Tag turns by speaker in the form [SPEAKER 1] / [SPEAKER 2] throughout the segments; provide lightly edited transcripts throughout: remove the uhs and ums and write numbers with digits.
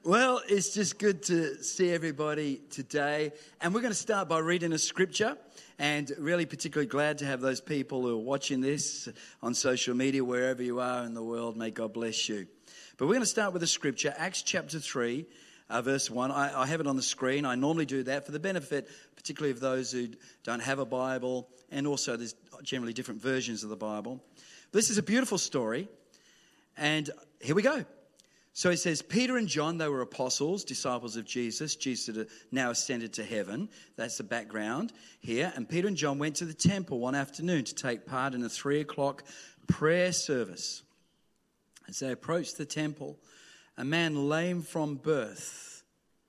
[SPEAKER 1] Well, it's just good to see everybody today. And we're going to start by reading a scripture. And really particularly glad to have those people who are watching this on social media, wherever you are in the world. May God bless you. But we're going to start with a scripture, Acts chapter 3, verse 1. I have it on the screen. I normally do that for the benefit, particularly of those who don't have a Bible. And also there's generally different versions of the Bible. This is a beautiful story. And here we go. So it says, Peter and John, they were apostles, disciples of Jesus. Jesus had now ascended to heaven. That's the background here. And Peter and John went to the temple one afternoon to take part in a 3:00 prayer service. As they approached the temple, a man lame from birth,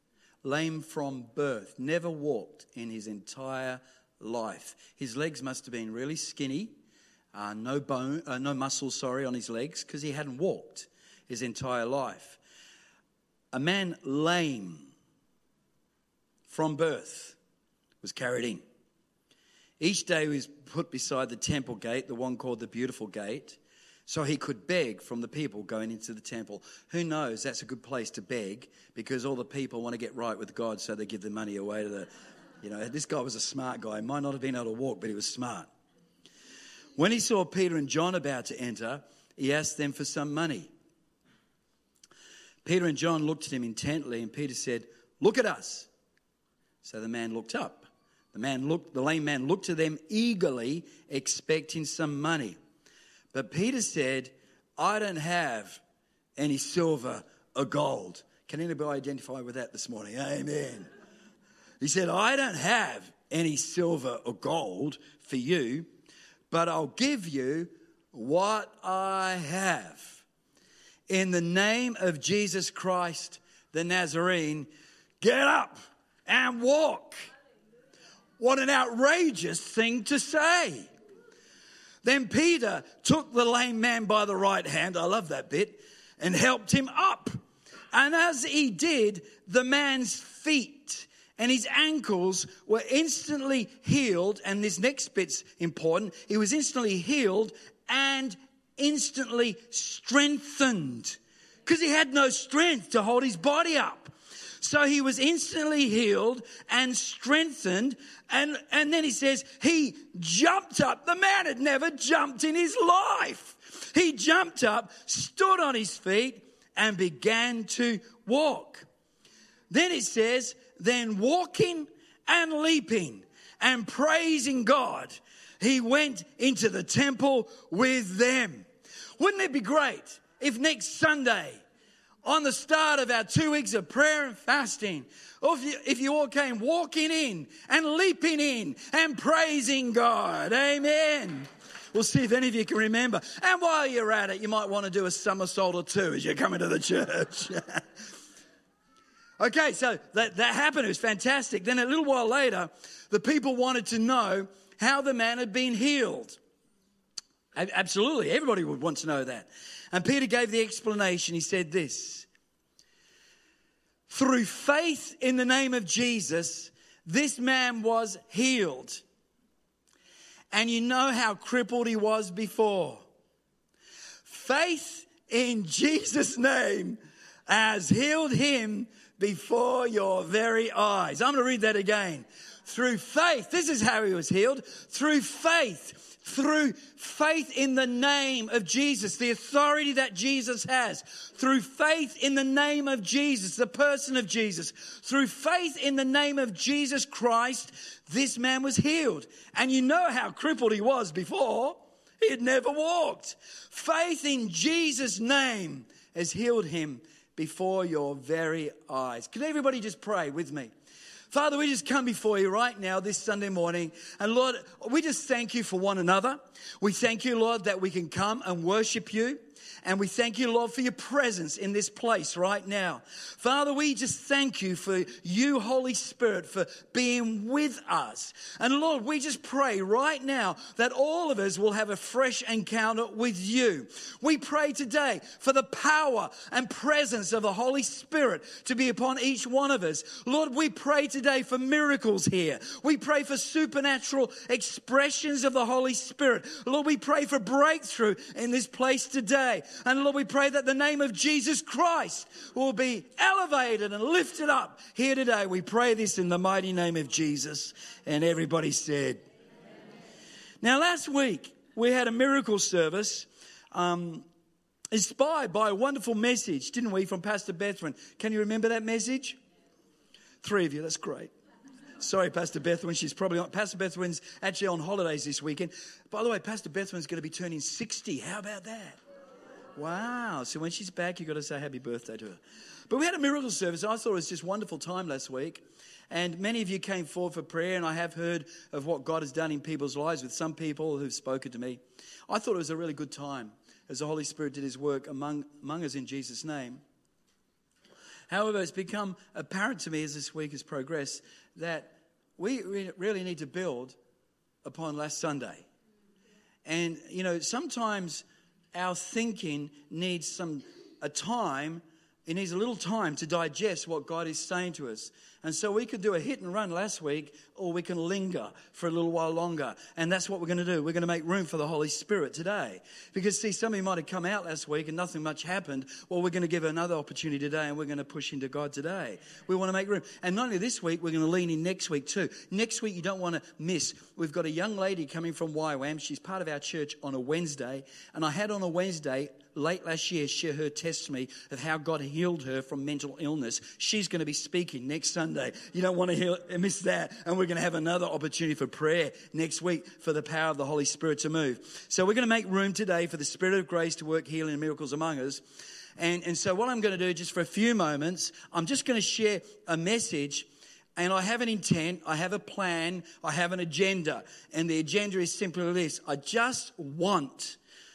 [SPEAKER 1] never walked in his entire life. His legs must have been really skinny, no muscle on his legs, because he hadn't walked his entire life. A man lame from birth was carried in. Each day he was put beside the temple gate, the one called the Beautiful Gate, so he could beg from the people going into the temple. Who knows, that's a good place to beg, because all the people want to get right with God, so they give the money away to this guy was a smart guy. He might not have been able to walk, but he was smart. When he saw Peter and John about to enter, he asked them for some money. Peter and John looked at him intently, and Peter said, "Look at us." So the man looked up. The lame man looked to them eagerly, expecting some money. But Peter said, "I don't have any silver or gold." Can anybody identify with that this morning? Amen. He said, "I don't have any silver or gold for you, but I'll give you what I have. In the name of Jesus Christ, the Nazarene, get up and walk." What an outrageous thing to say. Then Peter took the lame man by the right hand, I love that bit, and helped him up. And as he did, the man's feet and his ankles were instantly healed. And this next bit's important. He was instantly healed and instantly strengthened, because he had no strength to hold his body up. So he was instantly healed and strengthened. And then he says he jumped up. The man had never jumped in his life. He jumped up, stood on his feet, and began to walk. Then it says, then walking and leaping and praising God, he went into the temple with them. Wouldn't it be great if next Sunday, on the start of our 2 weeks of prayer and fasting, or if you all came walking in and leaping in and praising God? Amen. We'll see if any of you can remember. And while you're at it, you might want to do a somersault or two as you come into the church. Okay, so that happened. It was fantastic. Then a little while later, the people wanted to know how the man had been healed. Absolutely, everybody would want to know that. And Peter gave the explanation. He said this: through faith in the name of Jesus, this man was healed. And you know how crippled he was before. Faith in Jesus' name has healed him before your very eyes. I'm going to read that again. Through faith, this is how he was healed. Through faith in the name of Jesus, the authority that Jesus has. Through faith in the name of Jesus, the person of Jesus. Through faith in the name of Jesus Christ, this man was healed. And you know how crippled he was before. He had never walked. Faith in Jesus' name has healed him before your very eyes. Can everybody just pray with me? Father, we just come before you right now this Sunday morning. And Lord, we just thank you for one another. We thank you, Lord, that we can come and worship you. And we thank you, Lord, for your presence in this place right now. Father, we just thank you for you, Holy Spirit, for being with us. And Lord, we just pray right now that all of us will have a fresh encounter with you. We pray today for the power and presence of the Holy Spirit to be upon each one of us. Lord, we pray today for miracles here. We pray for supernatural expressions of the Holy Spirit. Lord, we pray for breakthrough in this place today. today. And Lord, we pray that the name of Jesus Christ will be elevated and lifted up here today. We pray this in the mighty name of Jesus. And everybody said. Now, last week, we had a miracle service inspired by a wonderful message, didn't we, from Pastor Bethwin? Can you remember that message? 3 of you, that's great. Sorry, Pastor Bethwin, she's probably on. Pastor Bethwin's actually on holidays this weekend. By the way, Pastor Bethwin's going to be turning 60. How about that? Wow. So when she's back, you've got to say happy birthday to her. But we had a miracle service. I thought it was just a wonderful time last week. And many of you came forward for prayer, and I have heard of what God has done in people's lives with some people who've spoken to me. I thought it was a really good time as the Holy Spirit did his work among us in Jesus' name. However, it's become apparent to me as this week has progressed that we really need to build upon last Sunday. And, you know, sometimes our thinking needs a time. It needs a little time to digest what God is saying to us. And so we could do a hit and run last week, or we can linger for a little while longer. And that's what we're going to do. We're going to make room for the Holy Spirit today. Because, see, some of you might have come out last week and nothing much happened. Well, we're going to give another opportunity today, and we're going to push into God today. We want to make room. And not only this week, we're going to lean in next week too. Next week, you don't want to miss. We've got a young lady coming from YWAM. She's part of our church on a Wednesday. And I had on a Wednesday late last year share her testimony of how God healed her from mental illness. She's going to be speaking next Sunday. You don't want to miss that. And we're going to have another opportunity for prayer next week for the power of the Holy Spirit to move. So we're going to make room today for the Spirit of grace to work healing and miracles among us. And so what I'm going to do just for a few moments, I'm just going to share a message. And I have an intent, I have a plan, I have an agenda. And the agenda is simply this. I just want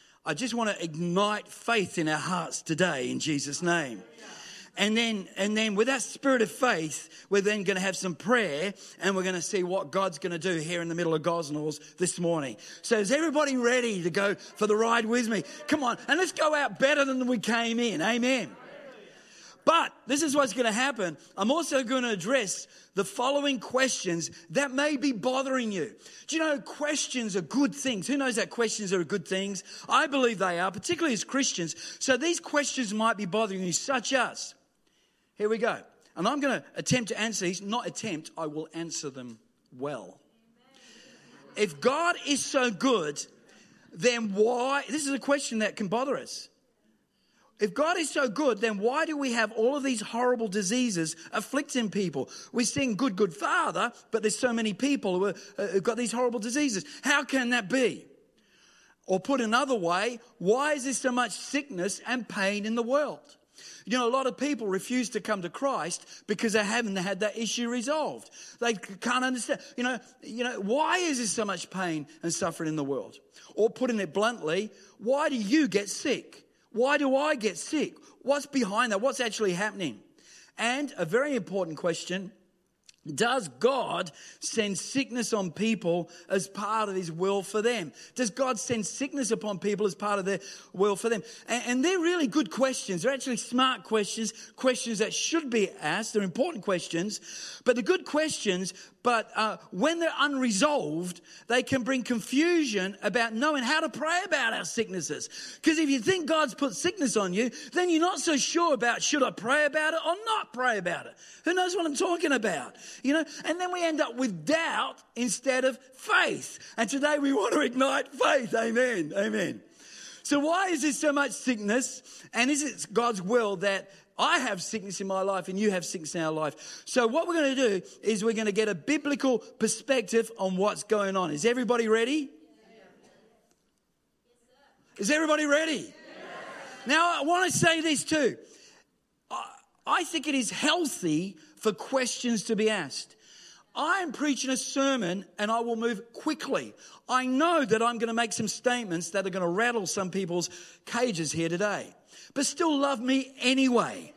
[SPEAKER 1] to ignite faith in our hearts today in Jesus' name. And then with that spirit of faith, we're then going to have some prayer, and we're going to see what God's going to do here in the middle of Gosnells this morning. So is everybody ready to go for the ride with me? Come on, and let's go out better than we came in. Amen. But this is what's going to happen. I'm also going to address the following questions that may be bothering you. Do you know questions are good things? Who knows that questions are good things? I believe they are, particularly as Christians. So these questions might be bothering you, such as, here we go. And I'm going to attempt to answer these. Not attempt, I will answer them well. If God is so good, then why? This is a question that can bother us. If God is so good, then why do we have all of these horrible diseases afflicting people? We sing Good, Good Father, but there's so many people who've got these horrible diseases. How can that be? Or put another way, why is there so much sickness and pain in the world? You know, a lot of people refuse to come to Christ because they haven't had that issue resolved. They can't understand. You know, why is there so much pain and suffering in the world? Or putting it bluntly, why do you get sick? Why do I get sick? What's behind that? What's actually happening? And a very important question, does God send sickness on people as part of his will for them? Does God send sickness upon people as part of their will for them? And they're really good questions. They're actually smart questions, questions that should be asked. They're important questions, but they're good questions. But when they're unresolved, they can bring confusion about knowing how to pray about our sicknesses. Because if you think God's put sickness on you, then you're not so sure about should I pray about it or not pray about it. Who knows what I'm talking about? You know, and then we end up with doubt instead of faith. And today we want to ignite faith. Amen. Amen. So why is there so much sickness? And is it God's will that I have sickness in my life and you have sickness in our life? So what we're going to do is we're going to get a biblical perspective on what's going on. Is everybody ready? Is everybody ready? Now, I want to say this too. I think it is healthy for questions to be asked. I am preaching a sermon and I will move quickly. I know that I'm going to make some statements that are going to rattle some people's cages here today. But still love me anyway.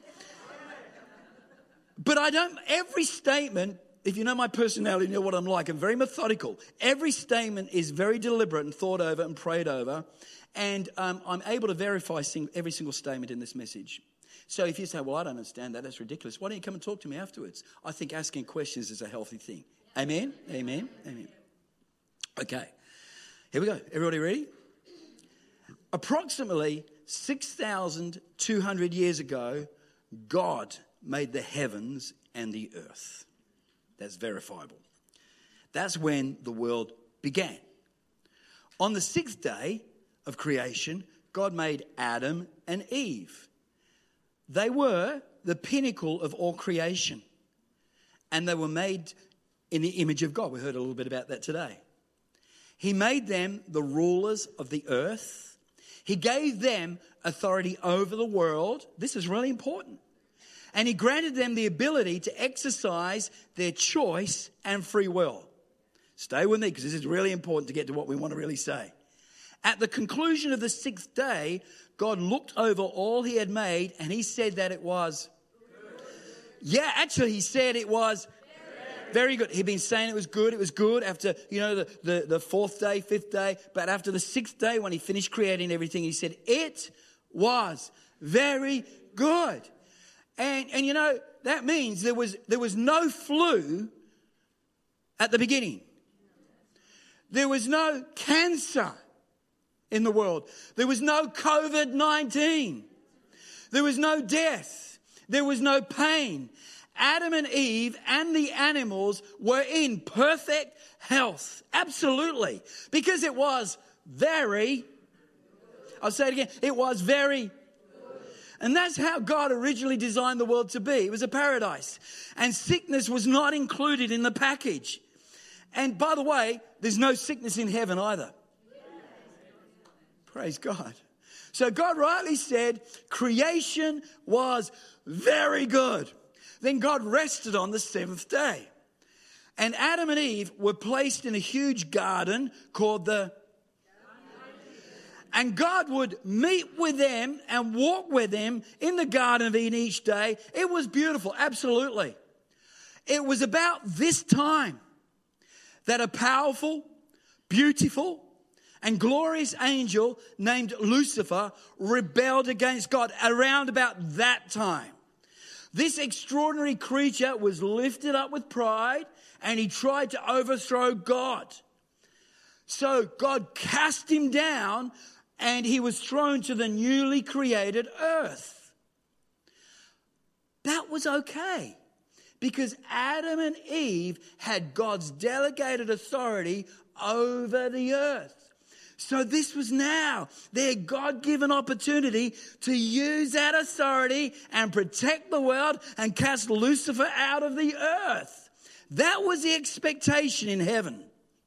[SPEAKER 1] But every statement, if you know my personality, you know what I'm like. I'm very methodical. Every statement is very deliberate and thought over and prayed over. And I'm able to verify every single statement in this message. So if you say, well, I don't understand that, that's ridiculous, why don't you come and talk to me afterwards? I think asking questions is a healthy thing. Amen? Amen? Amen. Okay, here we go. Everybody ready? Approximately 6,200 years ago, God made the heavens and the earth. That's verifiable. That's when the world began. On the sixth day of creation, God made Adam and Eve. They were the pinnacle of all creation. And they were made in the image of God. We heard a little bit about that today. He made them the rulers of the earth. He gave them authority over the world. This is really important. And he granted them the ability to exercise their choice and free will. Stay with me because this is really important to get to what we want to really say. At the conclusion of the sixth day, God looked over all he had made and he said that it was good. Yeah, actually he said it was very good. He'd been saying it was good after, the fourth day, fifth day. But after the sixth day, when he finished creating everything, he said, it was very good. And that means there was no flu at the beginning. There was no cancer in the world. There was no COVID-19. There was no death. There was no pain. Adam and Eve and the animals were in perfect health. Absolutely. Because it was I'll say it again, it was very. And that's how God originally designed the world to be. It was a paradise. And sickness was not included in the package. And by the way, there's no sickness in heaven either. Praise God. So God rightly said creation was very good. Then God rested on the seventh day. And Adam and Eve were placed in a huge garden called and God would meet with them and walk with them in the Garden of Eden each day. It was beautiful, absolutely. It was about this time that a powerful, beautiful, and glorious angel named Lucifer rebelled against God around about that time. This extraordinary creature was lifted up with pride and he tried to overthrow God. So God cast him down and he was thrown to the newly created earth. That was okay because Adam and Eve had God's delegated authority over the earth. So this was now their God-given opportunity to use that authority and protect the world and cast Lucifer out of the earth. That was the expectation in heaven.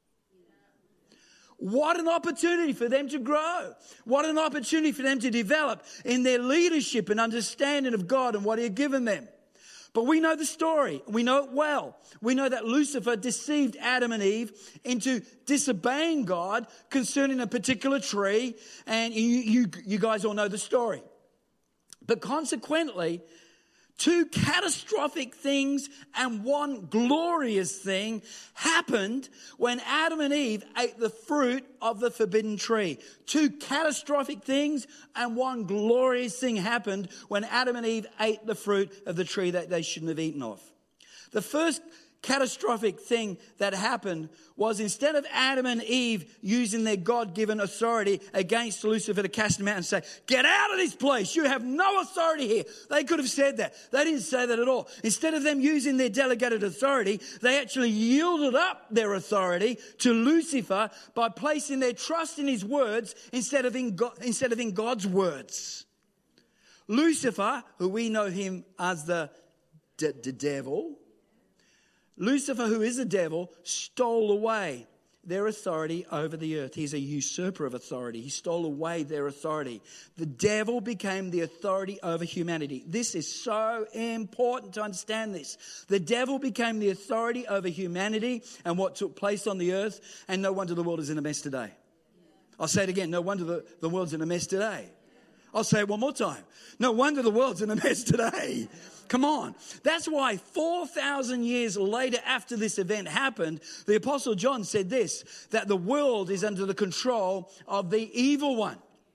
[SPEAKER 1] What an opportunity for them to grow. What an opportunity for them to develop in their leadership and understanding of God and what he had given them. But we know the story. We know it well. We know that Lucifer deceived Adam and Eve into disobeying God concerning a particular tree. And you guys all know the story. But consequently, two catastrophic things and one glorious thing happened when Adam and Eve ate the fruit of the forbidden tree. Two catastrophic things and one glorious thing happened when Adam and Eve ate the fruit of the tree that they shouldn't have eaten of. The first catastrophic thing that happened was instead of Adam and Eve using their God-given authority against Lucifer to cast him out and say, get out of this place, you have no authority here. They could have said that. They didn't say that at all. Instead of them using their delegated authority, they actually yielded up their authority to Lucifer by placing their trust in his words instead of in God's words. Lucifer, who we know him as the devil, Lucifer, who is the devil, stole away their authority over the earth. He's a usurper of authority. He stole away their authority. The devil became the authority over humanity. This is so important to understand this. The devil became the authority over humanity and what took place on the earth, and no wonder the world is in a mess today. I'll say it again. No wonder the world's in a mess today. I'll say it one more time. No wonder the world's in a mess today. Come on. That's why 4,000 years later after this event happened, the Apostle John said this, that the world is under the control of the evil one.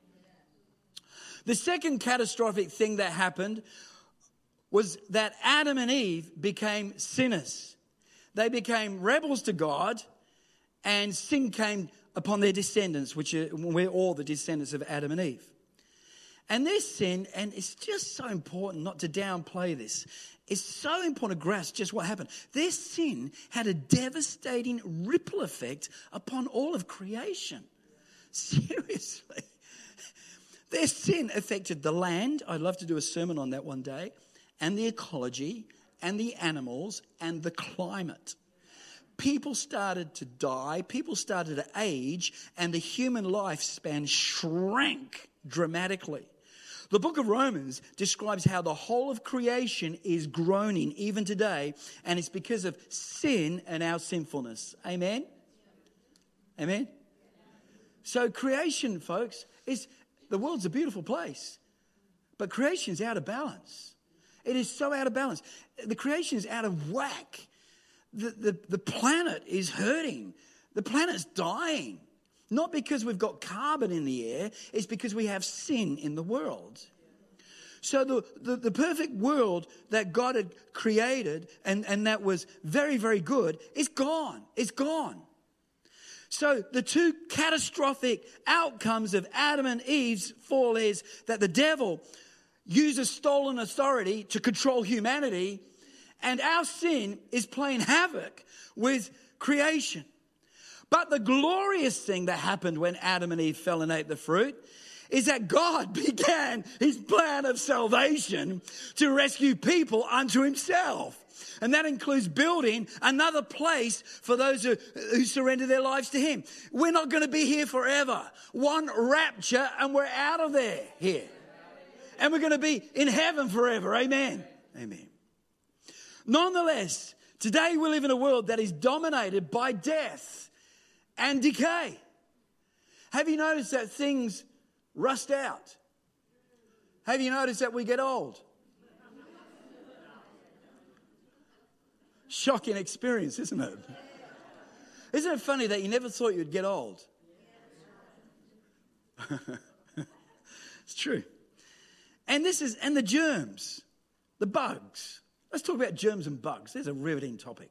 [SPEAKER 1] The second catastrophic thing that happened was that Adam and Eve became sinners. They became rebels to God, and sin came upon their descendants, which we're all the descendants of Adam and Eve. And their sin, and it's just so important not to downplay this. It's so important to grasp just what happened. Their sin had a devastating ripple effect upon all of creation. Seriously. Their sin affected the land. I'd love to do a sermon on that one day. And the ecology, and the animals, and the climate. People started to die, people started to age, and the human lifespan shrank dramatically. The book of Romans describes how the whole of creation is groaning even today, and it's because of sin and our sinfulness. Amen? Amen? So creation, folks, the world's a beautiful place, but creation's out of balance. It is so out of balance. The creation is out of whack. The planet is hurting. The planet's dying. Not because we've got carbon in the air, it's because we have sin in the world. So the perfect world that God had created and that was very, very good is gone. It's gone. So the two catastrophic outcomes of Adam and Eve's fall is that the devil uses stolen authority to control humanity, and our sin is playing havoc with creation. But the glorious thing that happened when Adam and Eve fell and ate the fruit is that God began his plan of salvation to rescue people unto himself. And that includes building another place for those who surrender their lives to him. We're not going to be here forever. One rapture and we're out of there here. And we're going to be in heaven forever. Amen. Amen. Nonetheless, today we live in a world that is dominated by death and decay. Have you noticed that things rust out? Have you noticed that we get old? Shocking experience, isn't it? Isn't it funny that you never thought you'd get old? It's true. And the germs, the bugs. Let's talk about germs and bugs. There's a riveting topic.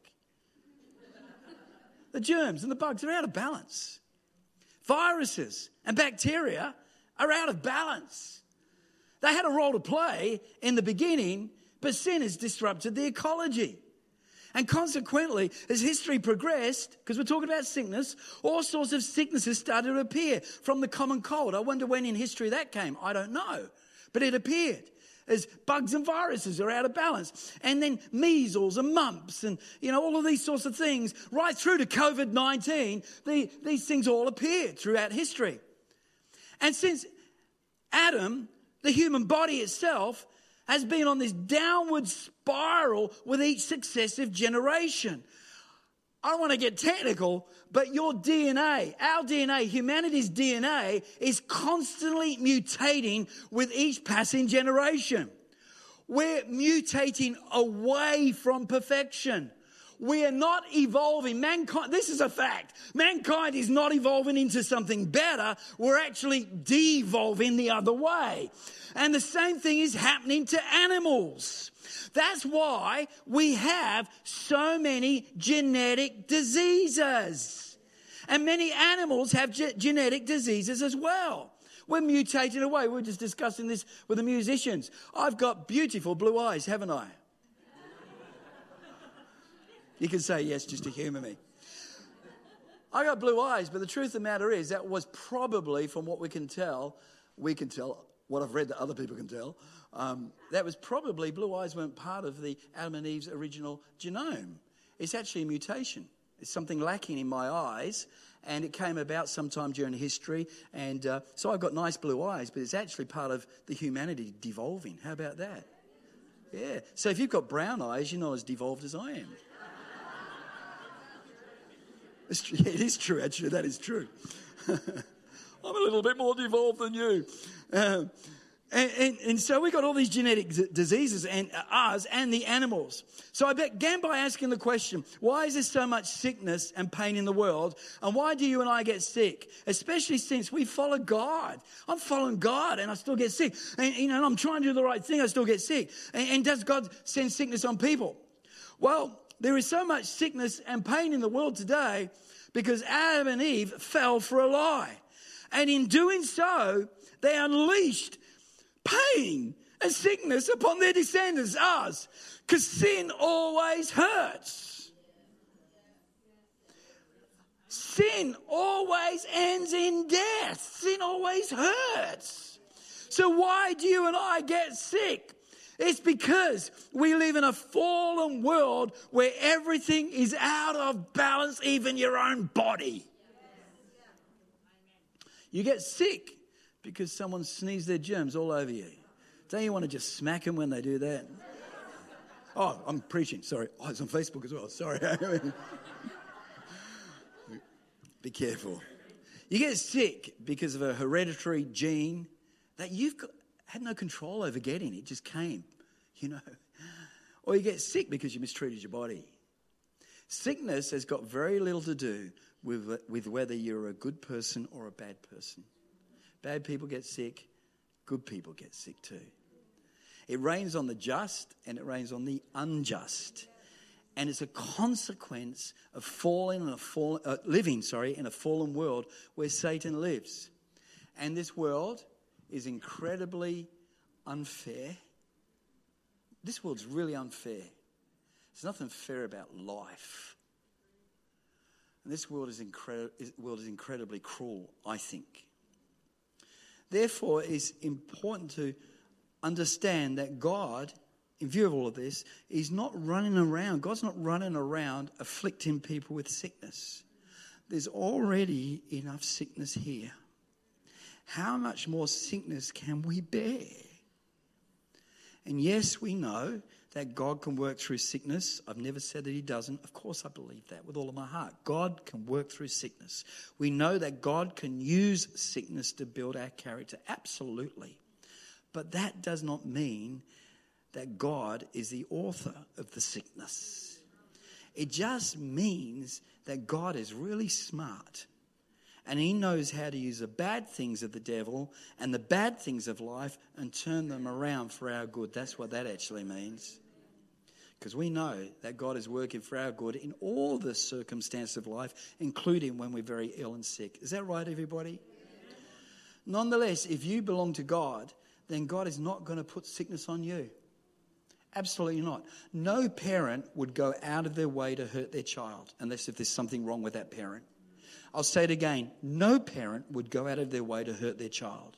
[SPEAKER 1] The germs and the bugs are out of balance. Viruses and bacteria are out of balance. They had a role to play in the beginning, but sin has disrupted the ecology. And consequently, as history progressed, because we're talking about sickness, all sorts of sicknesses started to appear from the common cold. I wonder when in history that came. I don't know. But it appeared as bugs and viruses are out of balance. And then measles and mumps and, all of these sorts of things, right through to COVID-19, these things all appeared throughout history. And since Adam, the human body itself, has been on this downward spiral with each successive generation. I don't want to get technical, but your DNA, our DNA, humanity's DNA is constantly mutating with each passing generation. We're mutating away from perfection. We are not evolving. Mankind, this is a fact. Mankind is not evolving into something better. We're actually devolving the other way. And the same thing is happening to animals. That's why we have so many genetic diseases. And many animals have genetic diseases as well. We're mutating away. We were just discussing this with the musicians. I've got beautiful blue eyes, haven't I? You can say yes just to humour me. I got blue eyes, but the truth of the matter is that was probably, from what we can tell, what I've read that other people can tell, that was probably, blue eyes weren't part of the Adam and Eve's original genome. It's actually a mutation. It's something lacking in my eyes, and it came about sometime during history, and so I've got nice blue eyes, but it's actually part of the humanity devolving. How about that? Yeah. So if you've got brown eyes, you're not as devolved as I am. It is true, actually. That is true. I'm a little bit more devolved than you. And so we got all these genetic diseases, and us and the animals. So I began by asking the question, why is there so much sickness and pain in the world? And why do you and I get sick? Especially since we follow God. I'm following God and I still get sick. And I'm trying to do the right thing, I still get sick. And does God send sickness on people? Well, there is so much sickness and pain in the world today because Adam and Eve fell for a lie. And in doing so, they unleashed pain and sickness upon their descendants, us. Because sin always hurts. Sin always ends in death. Sin always hurts. So why do you and I get sick? It's because we live in a fallen world where everything is out of balance, even your own body. You get sick because someone sneezed their germs all over you. Don't you want to just smack them when they do that? Oh, I'm preaching. Sorry. Oh, it's on Facebook as well. Sorry. Be careful. You get sick because of a hereditary gene that had no control over getting. It just came, Or you get sick because you mistreated your body. Sickness has got very little to do with whether you're a good person or a bad person. Bad people get sick. Good people get sick too. It rains on the just and it rains on the unjust. And it's a consequence of living in a fallen world where Satan lives. And this world is incredibly unfair. This world's really unfair. There's nothing fair about life. And this world is incredibly cruel, I think. Therefore, it's important to understand that God, in view of all of this, is not running around. God's not running around afflicting people with sickness. There's already enough sickness here. How much more sickness can we bear? And yes, we know that God can work through sickness. I've never said that he doesn't. Of course I believe that with all of my heart. God can work through sickness. We know that God can use sickness to build our character. Absolutely. But that does not mean that God is the author of the sickness. It just means that God is really smart. And he knows how to use the bad things of the devil and the bad things of life and turn them around for our good. That's what that actually means. Because we know that God is working for our good in all the circumstances of life, including when we're very ill and sick. Is that right, everybody? Yeah. Nonetheless, if you belong to God, then God is not going to put sickness on you. Absolutely not. No parent would go out of their way to hurt their child unless if there's something wrong with that parent. I'll say it again. No parent would go out of their way to hurt their child.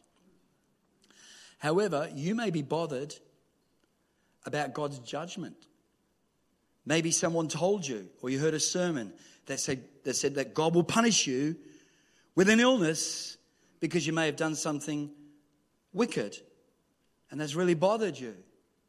[SPEAKER 1] However, you may be bothered about God's judgment. Maybe someone told you, or you heard a sermon that said that God will punish you with an illness because you may have done something wicked, and that's really bothered you.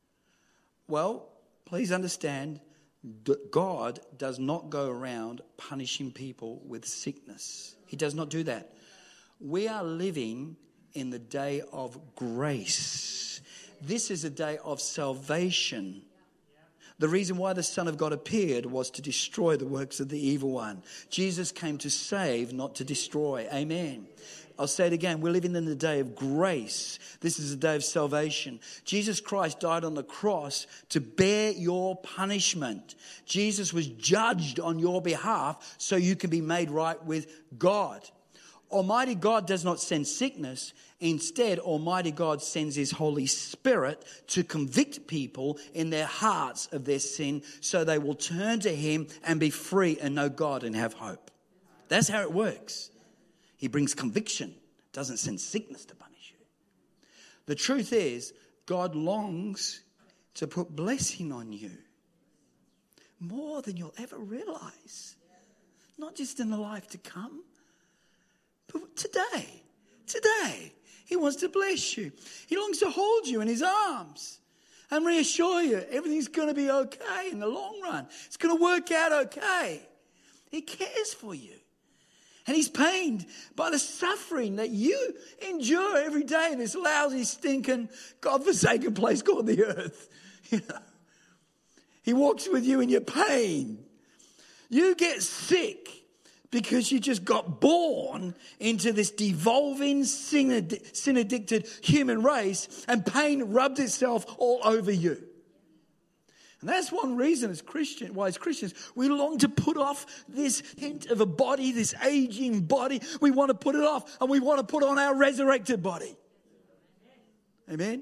[SPEAKER 1] Well, please understand, God does not go around punishing people with sickness. He does not do that. We are living in the day of grace. This is a day of salvation. The reason why the Son of God appeared was to destroy the works of the evil one. Jesus came to save, not to destroy. Amen. I'll say it again. We're living in the day of grace. This is a day of salvation. Jesus Christ died on the cross to bear your punishment. Jesus was judged on your behalf so you can be made right with God. Almighty God does not send sickness. Instead, Almighty God sends his Holy Spirit to convict people in their hearts of their sin so they will turn to him and be free and know God and have hope. That's how it works. He brings conviction, doesn't send sickness to punish you. The truth is, God longs to put blessing on you more than you'll ever realize. Not just in the life to come, but today. He wants to bless you. He longs to hold you in his arms and reassure you everything's going to be okay in the long run. It's going to work out okay. He cares for you. And he's pained by the suffering that you endure every day in this lousy, stinking, God-forsaken place called the earth. He walks with you in your pain. You get sick because you just got born into this devolving, sin-addicted human race, and pain rubbed itself all over you. And that's one reason as Christians, we long to put off this hint of a body, this aging body. We want to put it off, and we want to put on our resurrected body. Amen?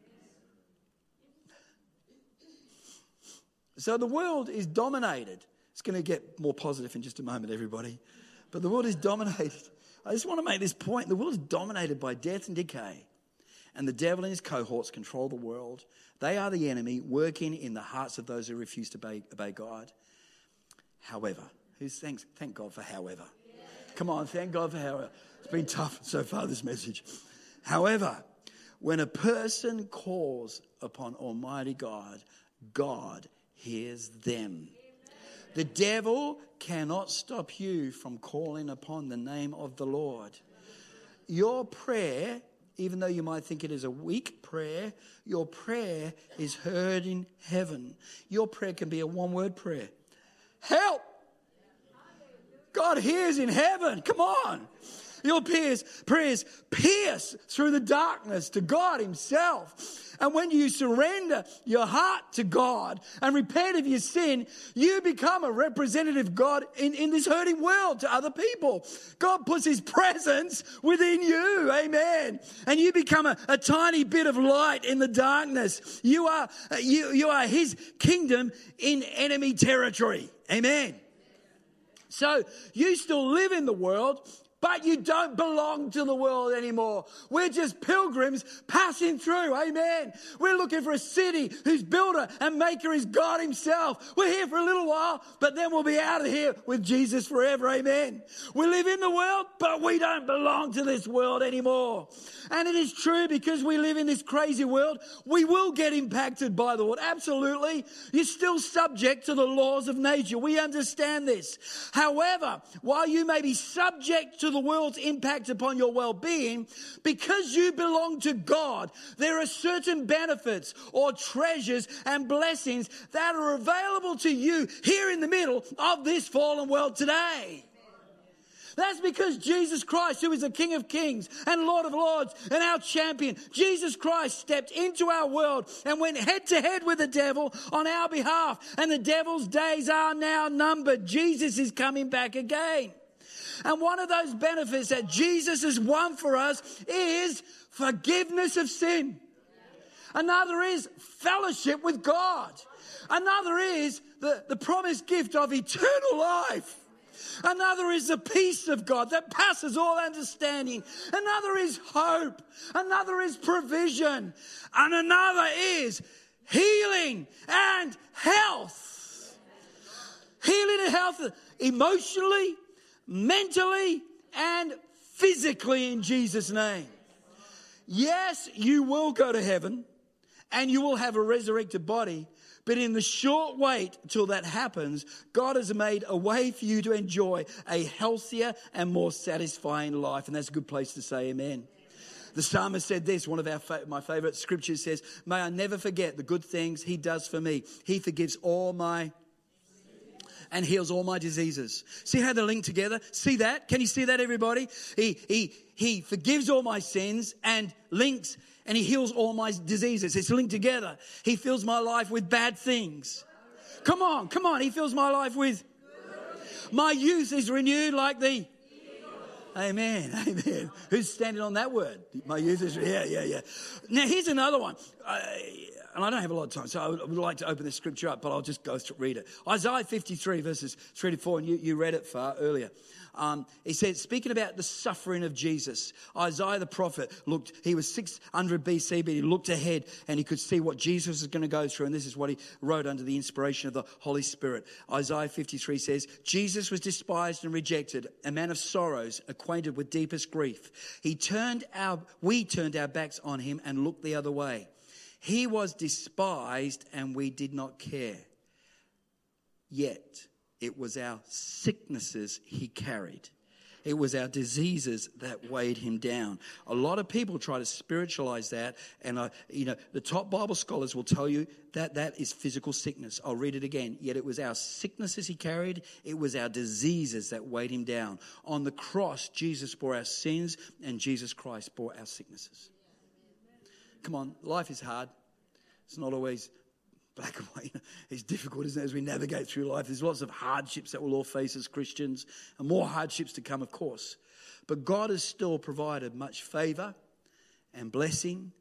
[SPEAKER 1] So the world is dominated. It's going to get more positive in just a moment, everybody. But the world is dominated. I just want to make this point. The world is dominated by death and decay. And the devil and his cohorts control the world. They are the enemy working in the hearts of those who refuse to obey God. However, thank God for however. Come on, thank God for however. It's been tough so far, this message. However, when a person calls upon Almighty God, God hears them. The devil cannot stop you from calling upon the name of the Lord. Your prayer, even though you might think it is a weak prayer, your prayer is heard in heaven. Your prayer can be a one-word prayer. Help! God hears in heaven. Come on. Your prayers pierce through the darkness to God himself. And when you surrender your heart to God and repent of your sin, you become a representative of God in this hurting world to other people. God puts his presence within you. Amen. And you become a tiny bit of light in the darkness. You are his kingdom in enemy territory. Amen. So you still live in the world, but you don't belong to the world anymore. We're just pilgrims passing through. Amen. We're looking for a city whose builder and maker is God himself. We're here for a little while, but then we'll be out of here with Jesus forever. Amen. We live in the world, but we don't belong to this world anymore. And it is true, because we live in this crazy world, we will get impacted by the world. Absolutely. You're still subject to the laws of nature. We understand this. However, while you may be subject to the world's impact upon your well-being, because you belong to God, there are certain benefits or treasures and blessings that are available to you here in the middle of this fallen world today. That's because Jesus Christ, who is the King of Kings and Lord of Lords and our champion, Jesus Christ stepped into our world and went head to head with the devil on our behalf. And the devil's days are now numbered. Jesus is coming back again. And one of those benefits that Jesus has won for us is forgiveness of sin. Another is fellowship with God. Another is the promised gift of eternal life. Another is the peace of God that passes all understanding. Another is hope. Another is provision. And another is healing and health. Healing and health emotionally, mentally, and physically in Jesus' name. Yes, you will go to heaven and you will have a resurrected body. But in the short wait till that happens, God has made a way for you to enjoy a healthier and more satisfying life. And that's a good place to say amen. The psalmist said this, one of my favorite scriptures says, "May I never forget the good things he does for me. He forgives all my and heals all my diseases." See how they're linked together? See that? Can you see that, everybody? He forgives all my sins and links, and he heals all my diseases. It's linked together. He fills my life with bad things. Come on. He fills my life with my youth is renewed like the Amen. Who's standing on that word? My youth is, yeah. Now, here's another one. And I don't have a lot of time, so I would like to open this scripture up, but I'll just go through, read it. Isaiah 53, verses 3 to 4, and you read it far earlier. He said, speaking about the suffering of Jesus, Isaiah the prophet he was 600 BC, but he looked ahead and he could see what Jesus was going to go through. And this is what he wrote under the inspiration of the Holy Spirit. Isaiah 53 says, Jesus was despised and rejected, a man of sorrows, acquainted with deepest grief. We turned our backs on him and looked the other way. He was despised and we did not care. Yet it was our sicknesses he carried. It was our diseases that weighed him down. A lot of people try to spiritualize that. And, the top Bible scholars will tell you that that is physical sickness. I'll read it again. Yet it was our sicknesses he carried. It was our diseases that weighed him down. On the cross, Jesus bore our sins and Jesus Christ bore our sicknesses. Come on, life is hard. It's not always black and white. It's difficult, isn't it, as we navigate through life. There's lots of hardships that we'll all face as Christians, and more hardships to come, of course. But God has still provided much favor and blessing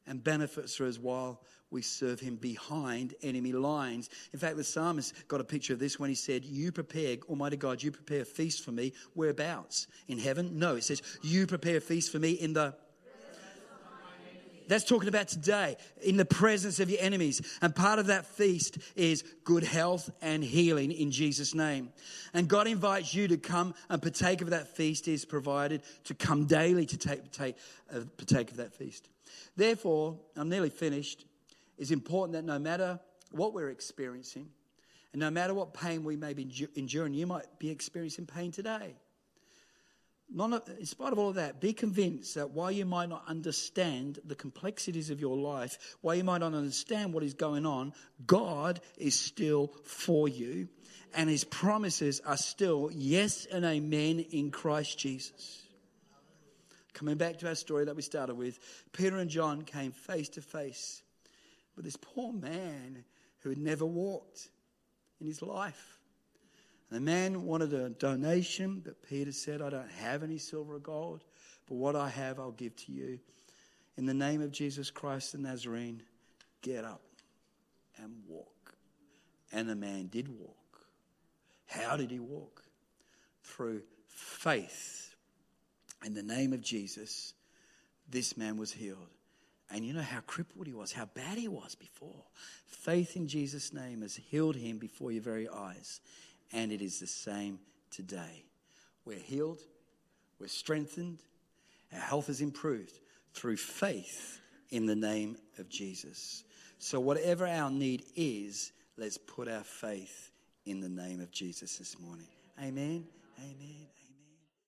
[SPEAKER 1] and benefits for us while we serve him behind enemy lines. In fact, the psalmist got a picture of this when he said, you prepare, Almighty God, you prepare a feast for me. Whereabouts? In heaven? No, it says, you prepare a feast for me in the... That's talking about today, in the presence of your enemies. And part of that feast is good health and healing in Jesus' name. And God invites you to come and partake of that feast. Is provided to come daily to partake of that feast. Therefore, I'm nearly finished. It's important that no matter what we're experiencing, and no matter what pain we may be enduring, you might be experiencing pain today. In spite of all of that, be convinced that while you might not understand the complexities of your life, while you might not understand what is going on, God is still for you, and his promises are still yes and amen in Christ Jesus. Coming back to our story that we started with, Peter and John came face to face with this poor man who had never walked in his life. The man wanted a donation, but Peter said, I don't have any silver or gold, but what I have I'll give to you. In the name of Jesus Christ the Nazarene, get up and walk. And the man did walk. How did he walk? Through faith. In the name of Jesus, this man was healed. And you know how crippled he was, how bad he was before. Faith in Jesus' name has healed him before your very eyes. And it is the same today. We're healed, we're strengthened, our health is improved through faith in the name of Jesus. So whatever our need is, let's put our faith in the name of Jesus this morning. Amen, amen.